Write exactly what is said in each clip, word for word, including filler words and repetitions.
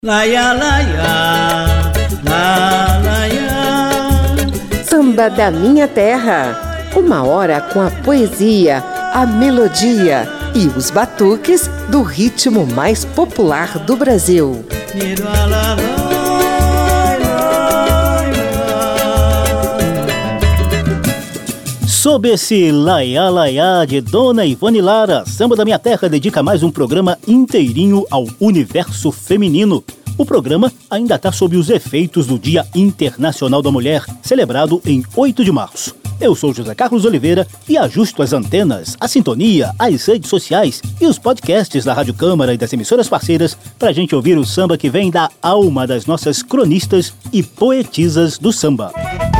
Laia, laia, la, laia. Samba da Minha Terra. Uma hora com a poesia, a melodia e os batuques do ritmo mais popular do Brasil. Sob esse Laiá Laiá de Dona Ivone Lara, Samba da Minha Terra dedica mais um programa inteirinho ao universo feminino. O programa ainda está sob os efeitos do Dia Internacional da Mulher, celebrado em oito de março. Eu sou José Carlos Oliveira e ajusto as antenas, a sintonia, as redes sociais e os podcasts da Rádio Câmara e das emissoras parceiras para a gente ouvir o samba que vem da alma das nossas cronistas e poetisas do samba.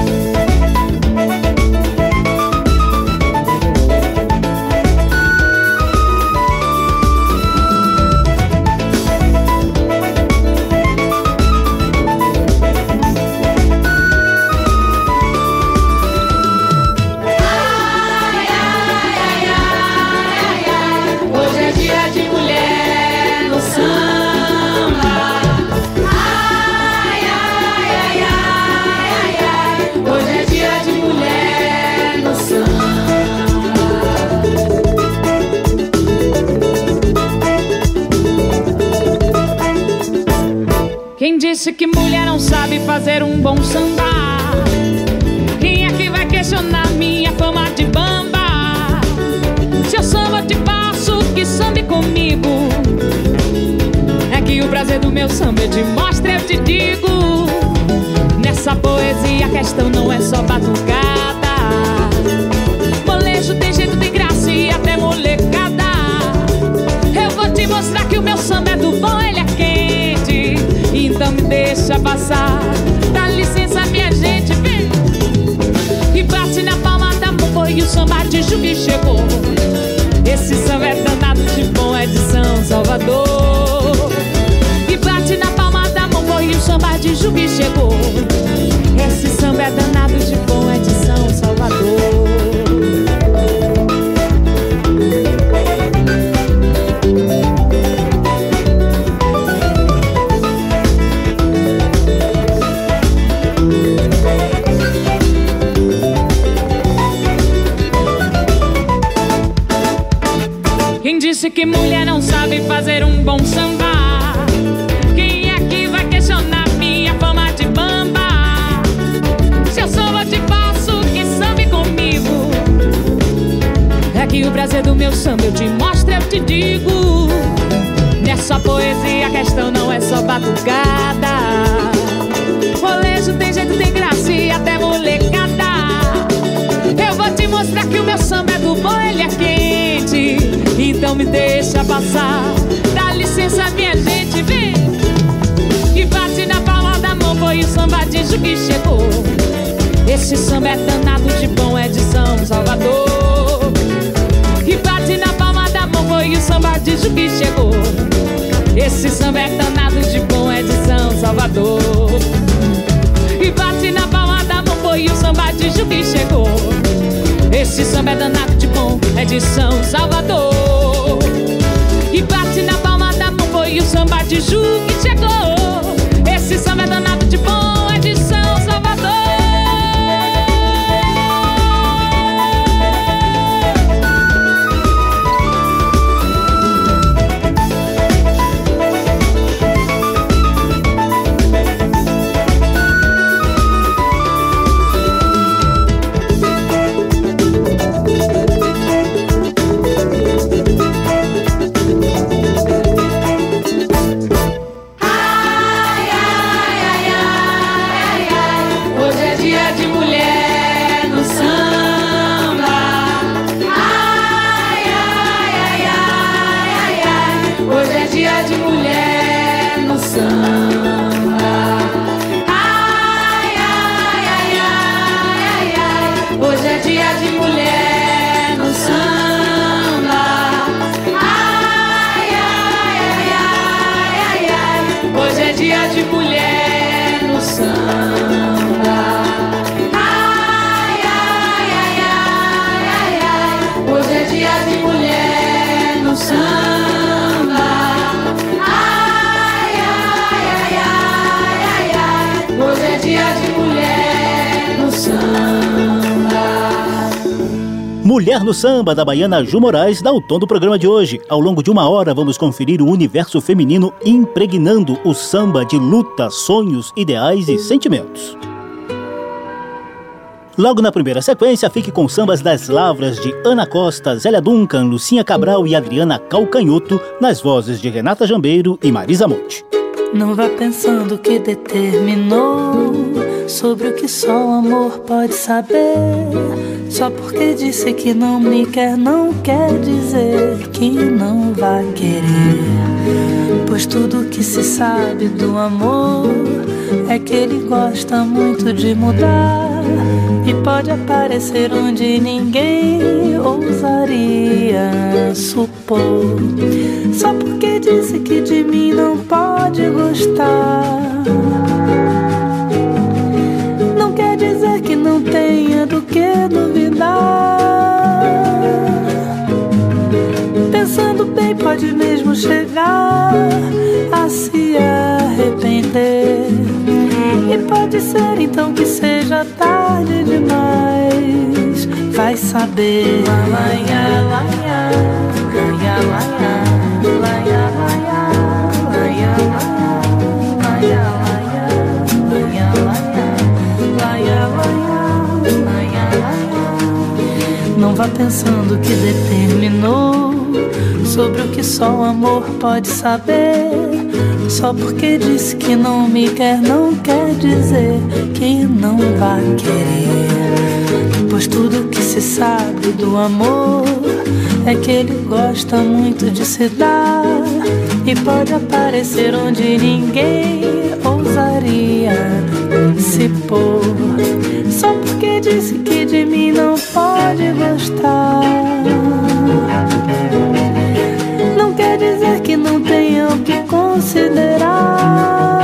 Quem disse que mulher não sabe fazer um bom samba? Quem é que vai questionar minha fama de bamba? Se eu samba te passo, que sambe comigo. É que o prazer do meu samba eu te mostro, eu te digo. Nessa poesia a questão não é só batucada. Molejo tem jeito, tem graça e até molecada. Eu vou te mostrar que o meu samba é do bom, ele é quente. Então me deixa passar, dá licença minha gente, vem. E bate na palma da mão, foi o samba de Ju que chegou. Esse samba é danado de bom, é de São Salvador. E bate na palma da mão, foi o samba de Ju que chegou. Esse samba é danado de bom, é de São Salvador. Quem disse que mulher não sabe fazer um bom samba? Quem é que vai questionar minha fama de bamba? Se eu samba te passo, que sambe comigo. É que o prazer do meu samba eu te mostro, eu te digo. Nessa poesia a questão não é só batucada. Molejo tem jeito, tem graça e até molecada. Eu vou te mostrar que o meu samba é do bom, ele é quente. Então me deixa passar, dá licença minha gente, vem. E bate na palma da mão, foi o samba de Ju que chegou. Esse samba é danado de bom, é de São Salvador. E bate na palma da mão, foi o samba de Ju que chegou. Esse samba é danado de bom, é de São Salvador. E bate na palma da mão, foi o samba de Ju que chegou. Esse samba é danado de bom, é de São Salvador. E bate na palma da mão, foi o samba de Ju que chegou. Esse samba é danado de bom, é de São Salvador. Samba, ai, ai, Mulher no Samba, da baiana Ju Moraes, dá o tom do programa de hoje. Ao longo de uma hora, vamos conferir o universo feminino impregnando o samba de luta, sonhos, ideais e sentimentos. Logo na primeira sequência, fique com sambas das lavras de Ana Costa, Zélia Duncan, Lucinha Cabral e Adriana Calcanhoto, nas vozes de Renata Jambeiro e Marisa Monte. Não vá pensando que determinou sobre o que só o amor pode saber. Só porque disse que não me quer, não quer dizer que não vai querer. Pois tudo que se sabe do amor é que ele gosta muito de mudar e pode aparecer onde ninguém ousaria supor. Só porque disse que de mim não pode gostar, não quer dizer que não tenha do que duvidar. Pensando bem, pode mesmo chegar a se arrepender. E pode ser então que seja tarde demais. Vai saber. Laia, laia, laia, laia, laia, laia, laia, laia, laia, laia, laia. Não vá pensando que determinou sobre o que só o amor pode saber. Só porque disse que não me quer, não quer dizer que não vai querer. Pois tudo que se sabe do amor é que ele gosta muito de se dar e pode aparecer onde ninguém ousaria se pôr. Só porque disse que de mim não pode gostar, não quer dizer que não tenha o que considerar.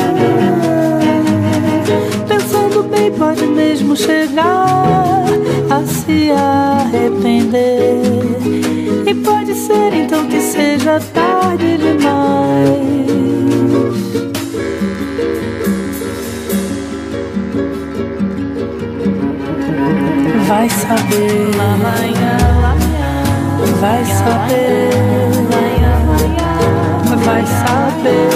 Pensando bem, pode mesmo chegar a se arrepender. E pode ser então que seja tarde demais. Vai saber, vai saber, vai saber.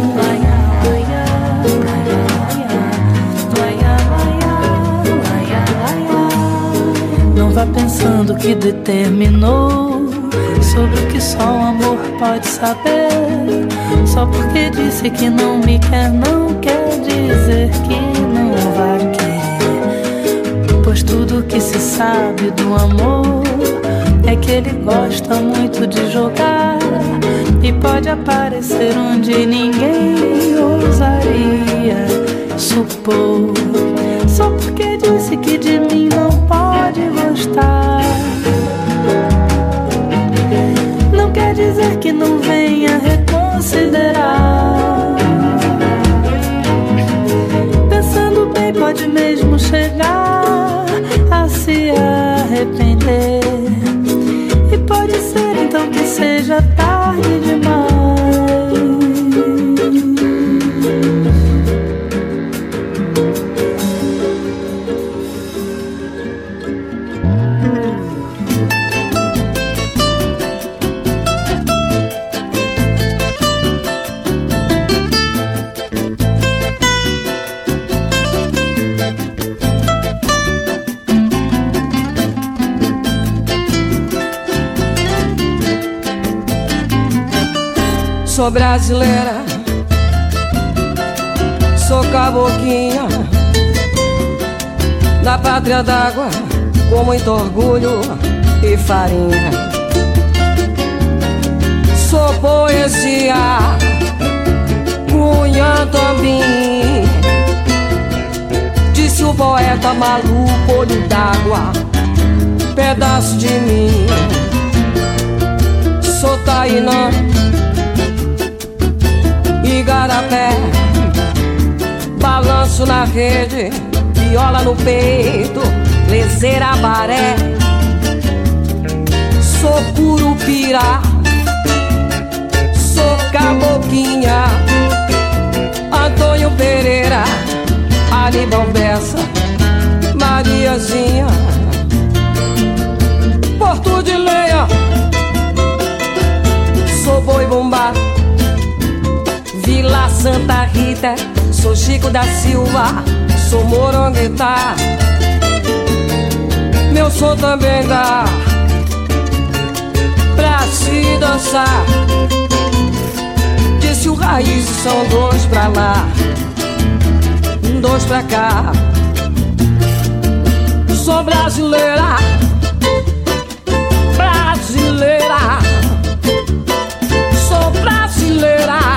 Não vá pensando que determinou sobre o que só o amor pode saber. Só porque disse que não me quer, não quer dizer que não vai querer. Pois tudo que se sabe do amor é que ele gosta muito de jogar e pode aparecer onde ninguém ousaria supor. Só porque disse que de mim não pode gostar, não quer dizer que não venha reconsiderar. Pensando bem, pode mesmo chegar a se arrepender. E pode ser então que seja tarde demais. Sou brasileira, sou caboclinha, da pátria d'água, com muito orgulho e farinha. Sou poesia, cunha também, disse o poeta maluco, olho d'água, pedaço de mim. Sou tainã, igarapé, balanço na rede, viola no peito, lezeira baré. Sou curupira, sou caboclinha, Antônio Pereira, Aníbal Bessa, Mariazinha. Porto de Lenha, sou Boi Bumbá. Vila Santa Rita, sou Chico da Silva, sou Moronguetá. Meu som também dá pra se dançar. Disse o Raiz, são dois pra lá, dois pra cá. Sou brasileira, brasileira, sou brasileira.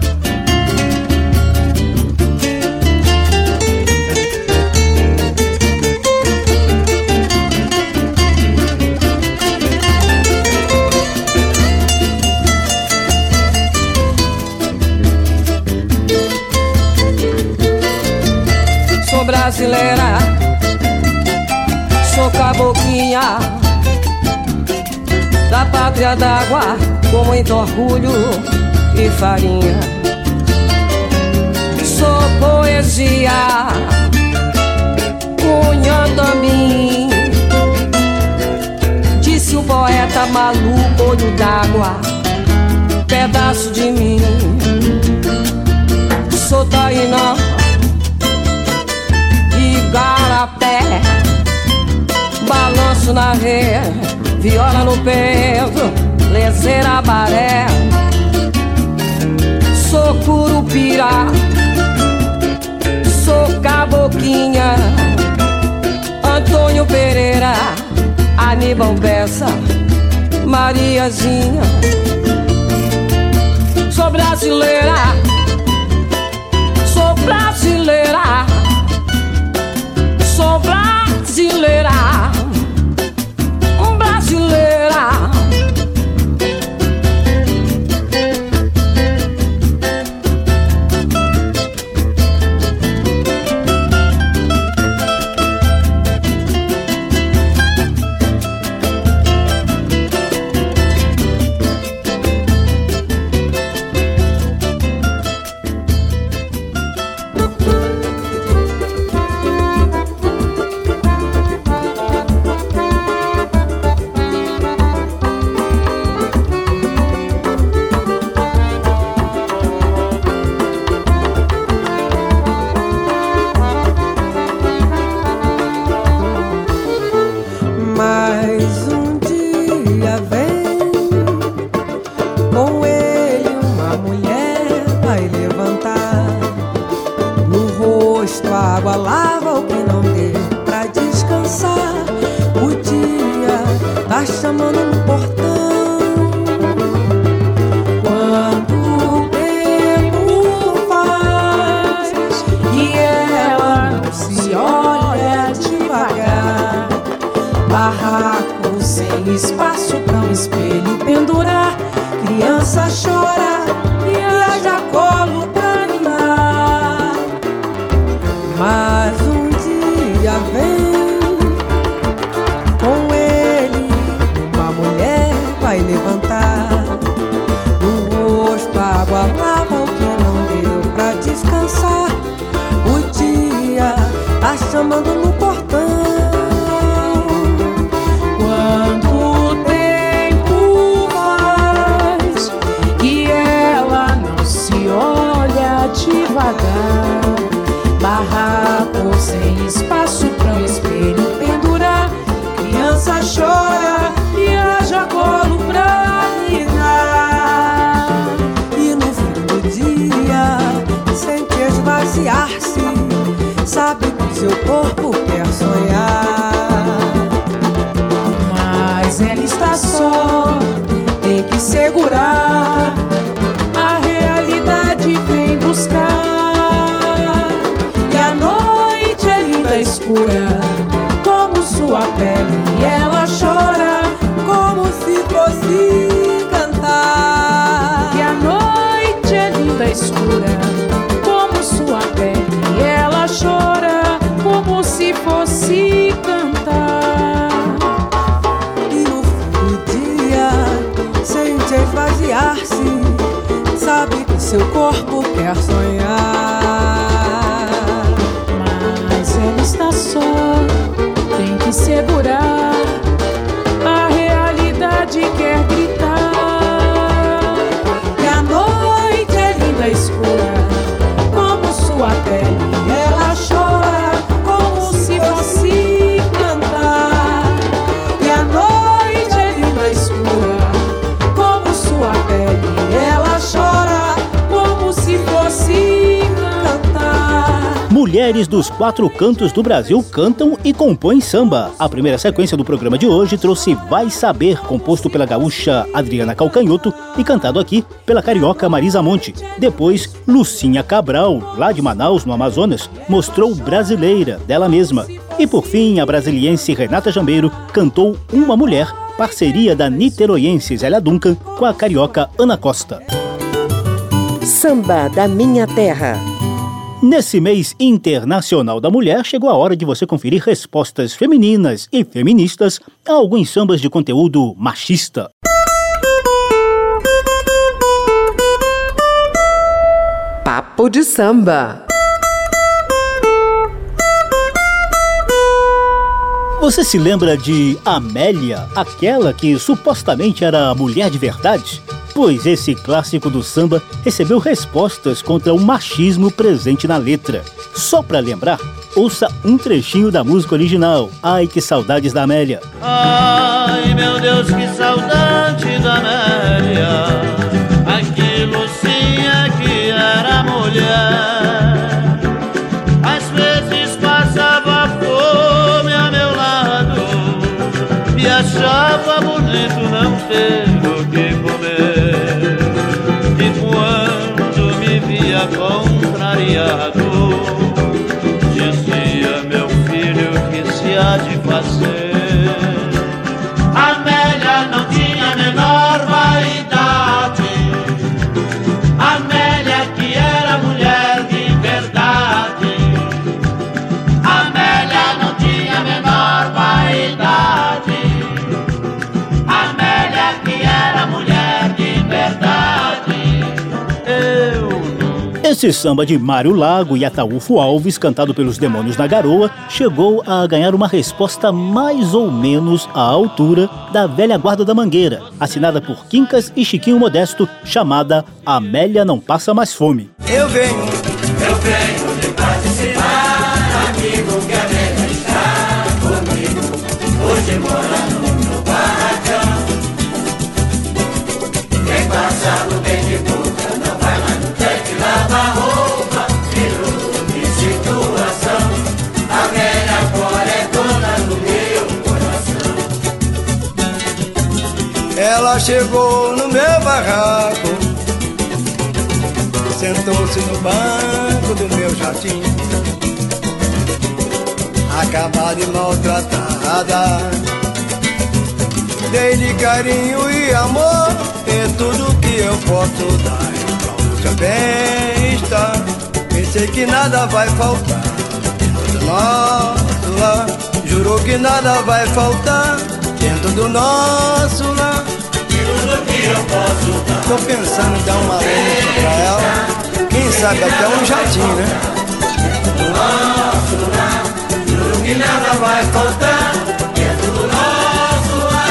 Sou brasileira, sou caboclinha da pátria d'água, com muito orgulho e farinha. Sou poesia, Cunhandamim, disse o poeta maluco, olho d'água, pedaço de mim. Sou Tainã, Igarapé, balanço na rede, viola no peito, lezeira baré. Sou Curupira, sou Caboclinha, Antônio Pereira, Aníbal Bessa, Mariazinha. Sou brasileira, sou brasileira, sou brasileira, brasileira. Seu corpo quer sonhar, mas ela está só, tem que segurar a realidade. sua pele ela chora como se fosse cantar. E a noite é linda escura, como sua pele ela chora como se fosse cantar. Mulheres dos quatro cantos do Brasil cantam e compõem samba. A primeira sequência do programa de hoje trouxe Vai Saber, composto pela gaúcha Adriana Calcanhoto e cantado aqui pela carioca Marisa Monte. Depois, Lucinha Cabral, lá de Manaus, no Amazonas, mostrou Brasileira, dela mesma. E por fim, a brasiliense Renata Jambeiro cantou Uma Mulher, parceria da niteroiense Zélia Duncan com a carioca Ana Costa. Samba da Minha Terra. Nesse mês internacional da mulher, chegou a hora de você conferir respostas femininas e feministas a alguns sambas de conteúdo machista. Papo de samba. Você se lembra de Amélia, aquela que supostamente era a mulher de verdade? Pois esse clássico do samba recebeu respostas contra o machismo presente na letra. Só pra lembrar, ouça um trechinho da música original. Ai, que saudades da Amélia. Ai, meu Deus, que saudade da Amélia. Ai, Lucinha que era mulher. Às vezes passava fome a meu lado e achava bonito não ter o que comer. E quando me via contrariado, dizia: meu filho, que se há de fazer? Amélia não tinha a menor vaidade, Amélia que era mulher de verdade. Amélia não tinha a menor vaidade, Amélia que era mulher de verdade. Eu não... Esse samba de Mário Lago e Ataúfo Alves, cantado pelos Demônios na Garoa, chegou a ganhar uma resposta mais ou menos à altura da Velha Guarda da Mangueira, assinada por Quincas e Chiquinho Modesto, chamada Amélia Não Passa Mais Fome. Eu venho, eu venho de participar, amigo, que a Amélia está comigo, hoje morando no barracão. Quem passa no bem de boca não vai mais no tanque lavar roupa, virou de situação. A Amélia agora é dona do meu coração. Ela chegou no meu barraco, sentou-se no banco do meu jardim, acabada e maltratada. Dei-lhe carinho e amor, é tudo que eu posso dar. Pronto, seu bem-estar, pensei que nada vai faltar. Dentro do nosso lar, jurou que nada vai faltar. Dentro do nosso lar, tudo que eu posso dar. Tô pensando em dar uma lancha pra ela, quem sabe até um jardim, né? Dentro do nosso lar, juro que nada vai faltar. Dentro do nosso lar.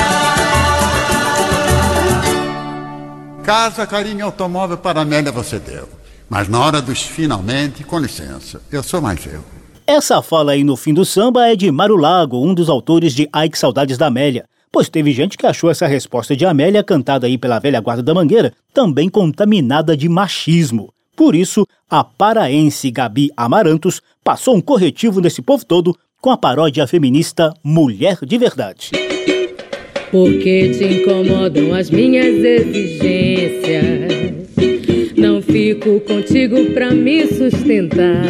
Casa, carinho, automóvel para Amélia você deu. Mas na hora dos finalmente, com licença, eu sou mais eu. Essa fala aí no fim do samba é de Mário Lago, um dos autores de Ai, que saudades da Amélia. Pois teve gente que achou essa resposta de Amélia, cantada aí pela Velha Guarda da Mangueira, também contaminada de machismo. Por isso, a paraense Gabi Amarantos passou um corretivo nesse povo todo com a paródia feminista Mulher de Verdade. Porque te incomodam as minhas exigências, não fico contigo pra me sustentar.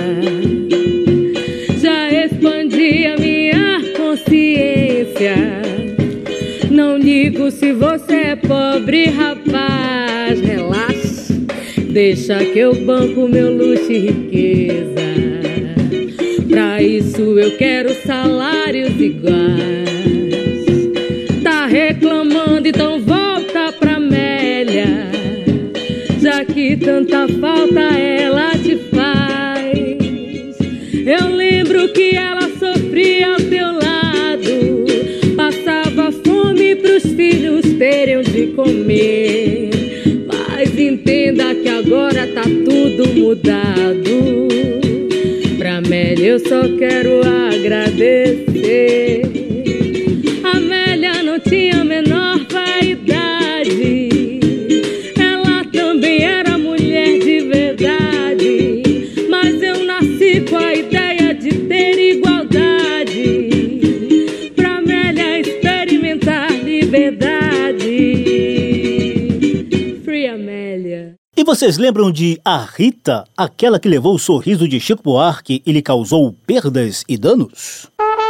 Já expandi a minha consciência, não digo se você é pobre, rapaz, relaxa, deixa que eu banco meu luxo e riqueza. Pra isso eu quero salários iguais. Tá reclamando, então volta pra Amélia, já que tanta falta ela te faz. Eu lembro que ela sofria ao teu lado, passava fome pros filhos terem de comer. Mas entenda que agora tá tudo mudado. eu só quero agradecer. Amélia não tinha a menor vaidade, ela também era mulher de verdade, mas eu nasci com a ideia de ter igualdade, pra Amélia experimentar liberdade. Free Amélia. E vocês lembram de a Rita, aquela que levou o sorriso de Chico Buarque e lhe causou perdas e danos?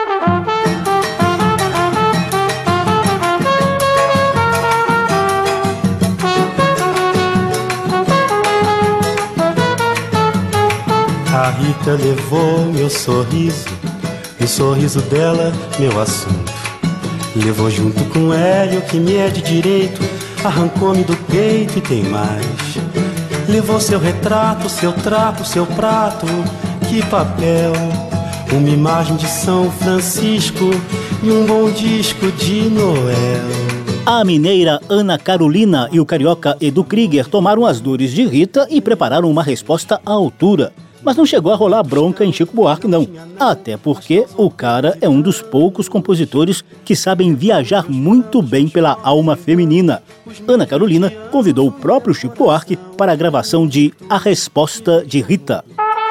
A Rita levou meu sorriso, e o sorriso dela, meu assunto. Levou junto com Hélio, que me é de direito, arrancou-me do peito e tem mais. Levou seu retrato, seu trapo, seu prato, que papel. Uma imagem de São Francisco e um bom disco de Noel. A mineira Ana Carolina e o carioca Edu Krieger tomaram as dores de Rita e prepararam uma resposta à altura. Mas não chegou a rolar bronca em Chico Buarque, não. Até porque o cara é um dos poucos compositores que sabem viajar muito bem pela alma feminina. Ana Carolina convidou o próprio Chico Buarque para a gravação de A Resposta de Rita.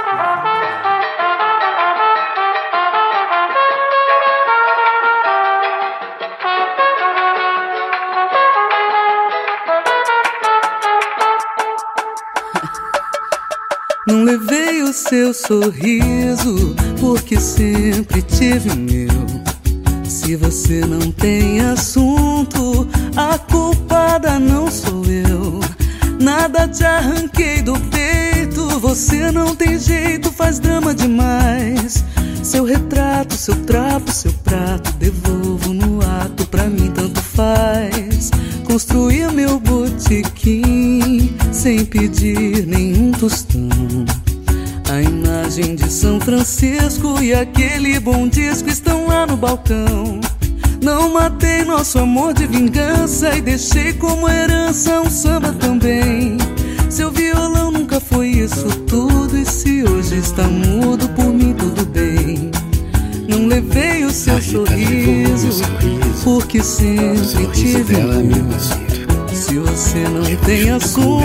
Não levei o seu sorriso, porque sempre tive o meu. Se você não tem assunto, a culpada não sou eu. Nada te arranquei do peito, você não tem jeito, faz drama demais. Seu retrato, seu trapo, seu prato, devolvo no ato, pra mim tanto faz. Construí meu botequim, sem pedir nenhum tostão. A imagem de São Francisco e aquele bom disco estão lá no balcão. Não matei nosso amor de vingança e deixei como herança um samba também. Seu violão nunca foi isso tudo, e se hoje está mudo, por mim tudo bem. Não levei o seu sorriso, porque sempre tive um. Se você não tem assunto,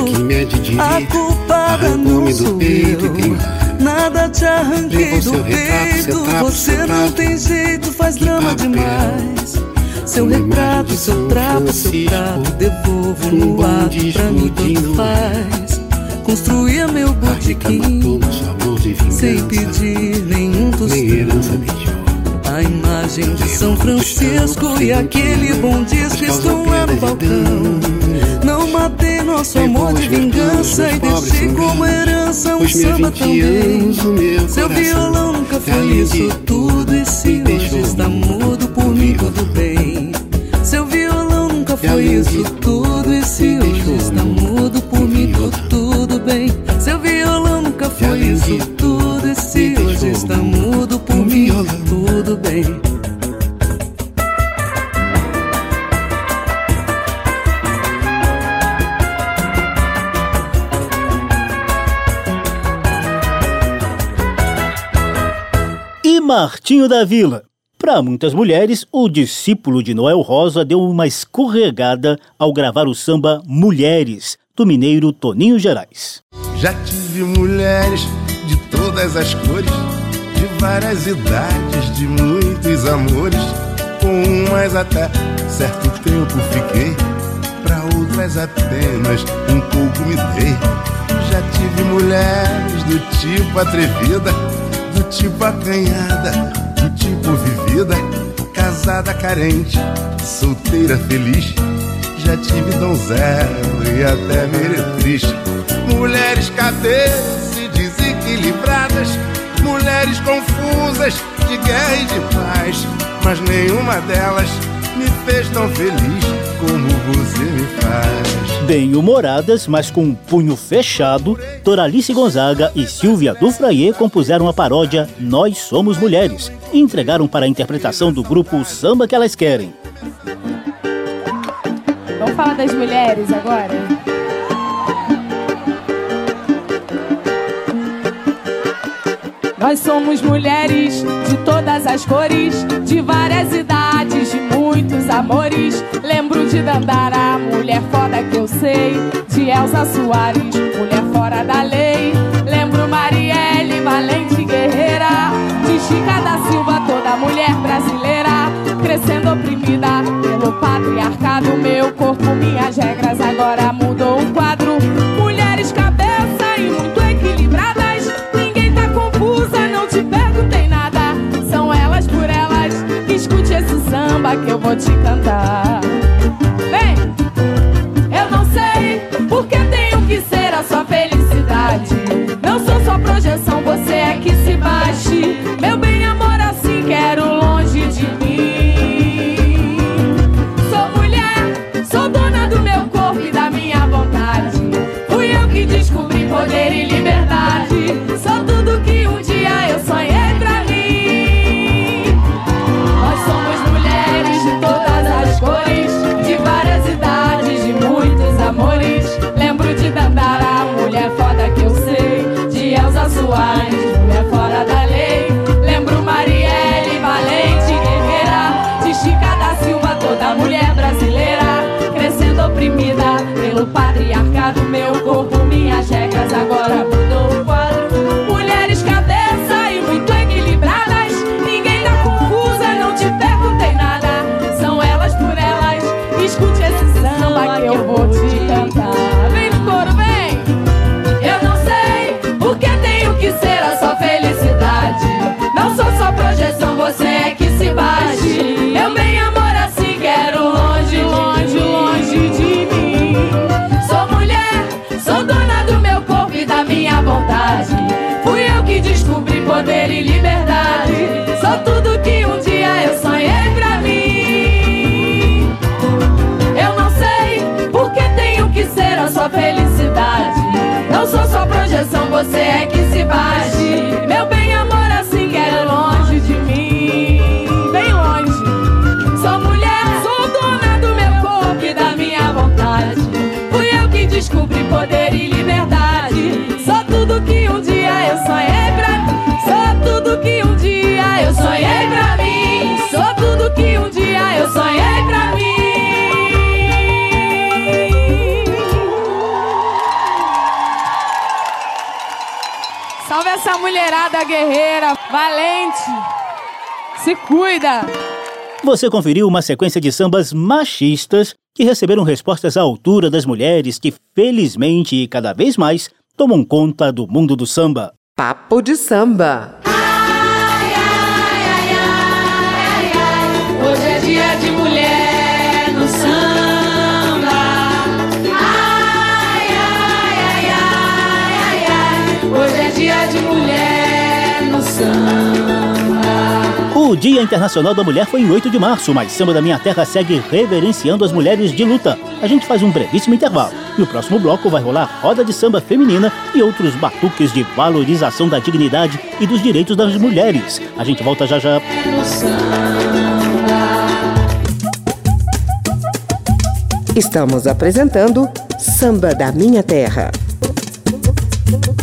a culpada não sou eu. Nada te arranquei do peito, você não tem jeito, faz drama demais. Seu retrato, seu trapo, seu prato, devolvo no ato, pra mim tanto faz. Construía meu botequim, sem pedir nenhum tostão. A imagem de São Francisco e aquele bom disco estão lá no balcão. Não matei nosso amor de vingança e deixei como herança um samba também. Seu violão nunca foi isso tudo, e se hoje está mudo, por mim tudo bem. Seu violão nunca foi isso tudo, e se hoje está mudo, por mim tudo, tudo bem. Seu violão nunca foi isso tudo, e se hoje está mudo, por mim tudo bem. E Martinho da Vila? Para muitas mulheres, o discípulo de Noel Rosa deu uma escorregada ao gravar o samba Mulheres, do mineiro Toninho Gerais. Já tive mulheres de todas as cores, de várias idades, de muitos amores. Com umas até certo tempo fiquei, pra outras apenas um pouco me dei. Já tive mulheres do tipo atrevida, do tipo acanhada, do tipo vivida, casada carente, solteira feliz. Já tive donzela e até meretriz. Mulheres cadeiras e desequilibradas, mulheres confusas, de guerra e de paz, mas nenhuma delas me fez tão feliz como você me faz. Bem-humoradas, mas com um punho fechado, Doralice Gonzaga e Silvia Dufrayer compuseram a paródia Nós Somos Mulheres e entregaram para a interpretação do grupo o Samba Que Elas Querem. Vamos falar das mulheres agora? Nós somos mulheres de todas as cores, de várias idades, de muitos amores. Lembro de Dandara, mulher foda que eu sei, de Elza Soares, mulher fora da lei. Lembro Marielle, valente guerreira, de Chica da Silva, toda mulher brasileira, crescendo oprimida pelo patriarcado. Meu corpo, minhas regras, agora mudou o quadro. Mulheres cabeça e muito equilibradas, ninguém tá confusa, não te perguntei nada. São elas por elas, escute esse samba que eu vou te cantar. Vem! Eu não sei porque tenho que ser a sua felicidade. Não sou sua projeção, você é que se baixe. Meu bem, amor, assim quero longe de mim. Sou mulher, sou dona do meu corpo e da minha vontade. Fui eu que descobri poder e liberdade. Sou tudo que um dia eu sonhei pra mim. Nós somos mulheres de todas as cores, de várias idades, de muitos amores. Lembro de Dandara, mulher foda que eu sei, de Elza Soares, mulher fora da lei. Lembro Marielle, valente guerreira, de Chica da Silva, toda mulher brasileira, crescendo oprimida pelo patriarcado. Meu corpo, minhas regras, agora mudou o quadro. Mulheres cabeça e muito equilibradas, ninguém tá confusa, não te perguntei nada. São elas por elas, escute esse samba que eu vou te cantar. Vem no coro, vem! Eu não sei porque tenho que ser a sua felicidade. Não sou só projeção, você é que se baixe. Meu bem, amor, assim quero longe, longe, longe de mim. Sou mulher, sou dona do meu corpo e da minha vontade. Fui eu que descobri poder e liberdade. Sou tudo que um dia eu sonhei pra mim. Eu não sei porque tenho que ser a sua felicidade. Não sou só projeção, você é que se baixe. Meu bem, amor, assim quero longe de mim. Bem longe. Sou mulher, sou dona do meu corpo e da minha vontade. Fui eu que descobri poder e liberdade. Sou tudo que um dia eu sonhei pra mim. Sou tudo que um dia eu sonhei pra mim. Sou tudo que um dia eu sonhei pra mim. Salve essa mulherada guerreira, valente. Se cuida. Você conferiu uma sequência de sambas machistas que receberam respostas à altura das mulheres que, felizmente e cada vez mais, tomam conta do mundo do samba. Papo de samba. Hoje é dia de mulher no samba. Ai, ai, ai, ai, ai, ai. Hoje é dia de mulher no samba. O Dia Internacional da Mulher foi em oito de março, mas Samba da Minha Terra segue reverenciando as mulheres de luta. A gente faz um brevíssimo intervalo e o próximo bloco vai rolar roda de samba feminina e outros batuques de valorização da dignidade e dos direitos das mulheres. A gente volta já já. Estamos apresentando Samba da Minha Terra.